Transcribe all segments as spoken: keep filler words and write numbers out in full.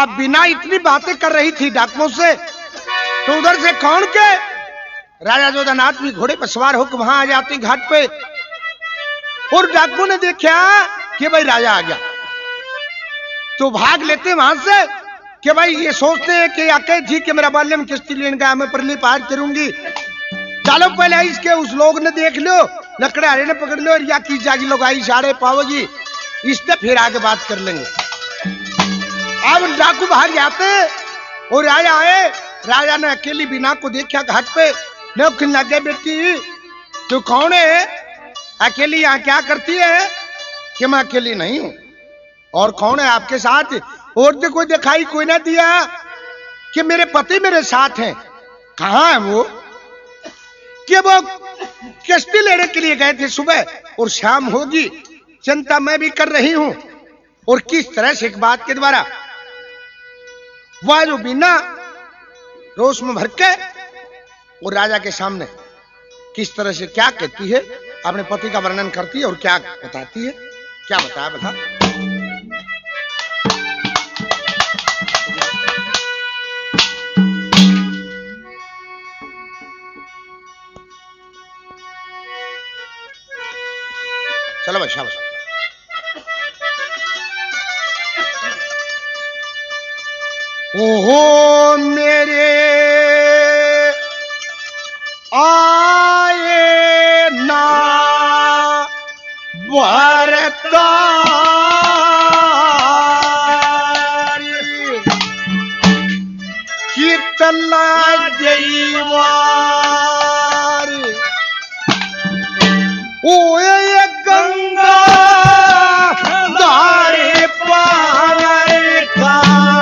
आप बिना इतनी बातें कर रही थी डाकुओं से, तो उधर से कौन के राजा जोधानाथ भी घोड़े पर सवार होकर वहां आ जाते घाट पे, और डाकुओं ने देखा कि भाई राजा आ गया, तो भाग लेते वहां से कि भाई ये सोचते हैं कि आके जी के मेरा बाल्य में किस्ती लेने का मैं परली पार करूंगी, चलो पहले इसके उस लोग ने देख लो, लकड़े ने पकड़ लो और या की जागी लोग आई साढ़े पाओगी, इससे फिर आगे बात कर लेंगे। अब डाकू भाग जाते और राजा आए, राजा ने अकेली बिना को देखा घाट पे, न लगे बेटी तू कौन है, अकेली यहाँ क्या करती है, कि मैं अकेली नहीं हूं, और कौन है आपके साथ, और तो कोई दिखाई कोई ना दिया, कि मेरे पति मेरे साथ हैं, कहां है वो, कि वो किस्ती लेने के लिए गए थे सुबह और शाम होगी, चिंता मैं भी कर रही हूं, और किस तरह से एक बात के द्वारा वह जो बिना रोष में भर के और राजा के सामने किस तरह से क्या कहती है, अपने पति का वर्णन करती है और क्या बताती है, क्या बताया बता। चलो भाई शाबाश। ओहो मेरे आए ना भरता कितना जईवार, ओए गंगा दारे पार का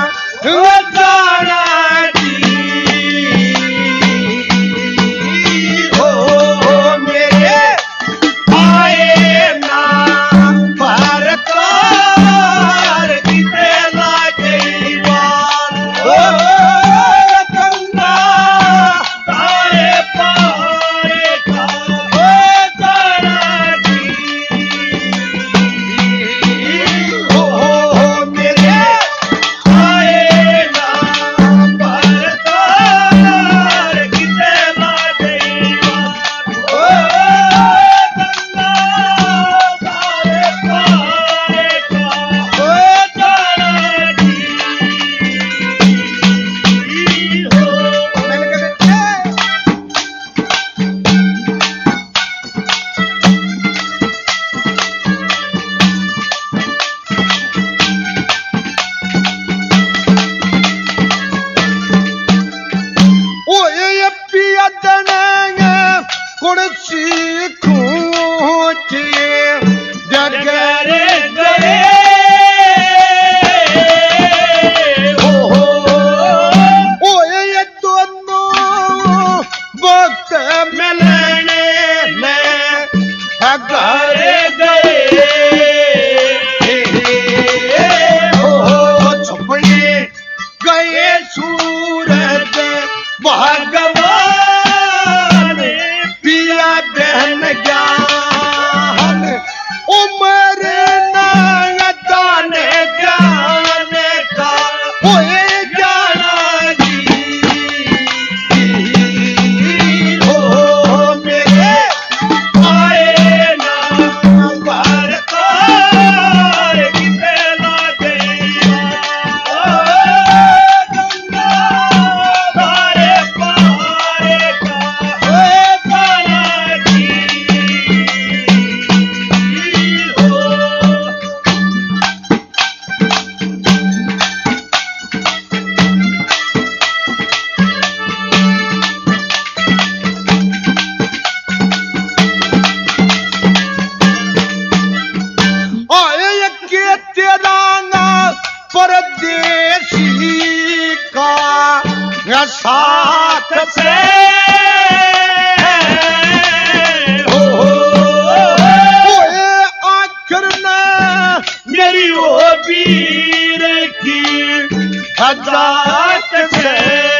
साथ से हो आखिर न मेरी वो वीर की हजात से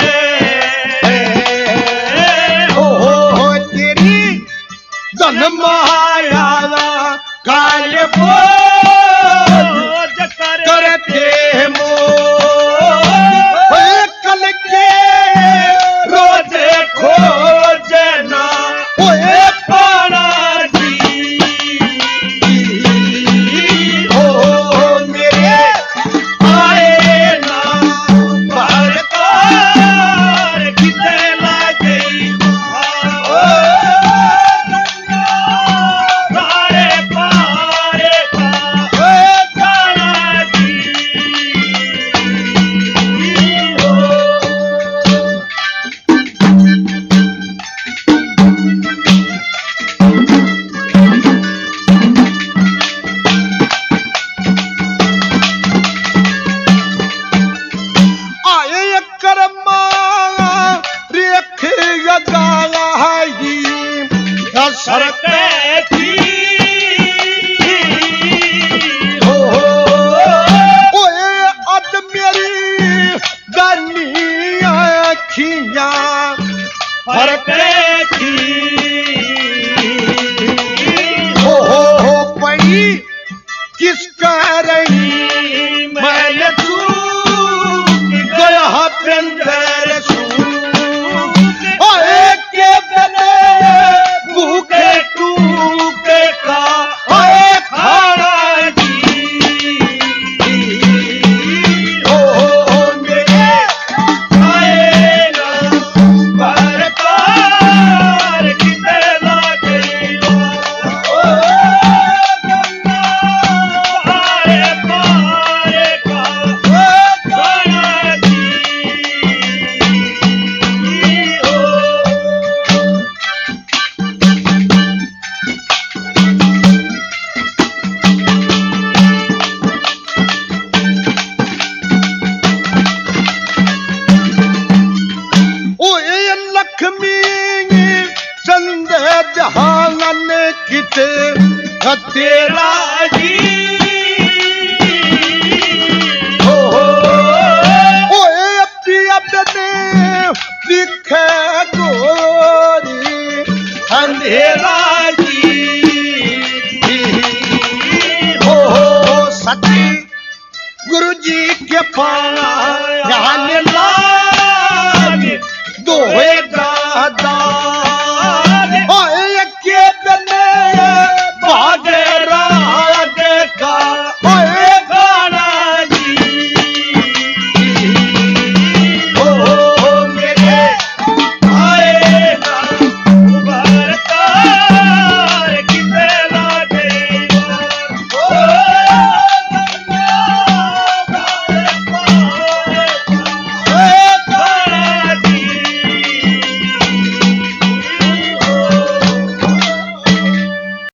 हो तेरी धन माया काल बोझ करते मोह फर्क थी हो हो हो पड़ी किसका रही मैंने चूक गया प्रिंदर के बने भूखे टूके का खाना तेरा जी हो हो अभी अपने दिखे गोरी अंधेरा जी हो हो सती गुरु जी के पास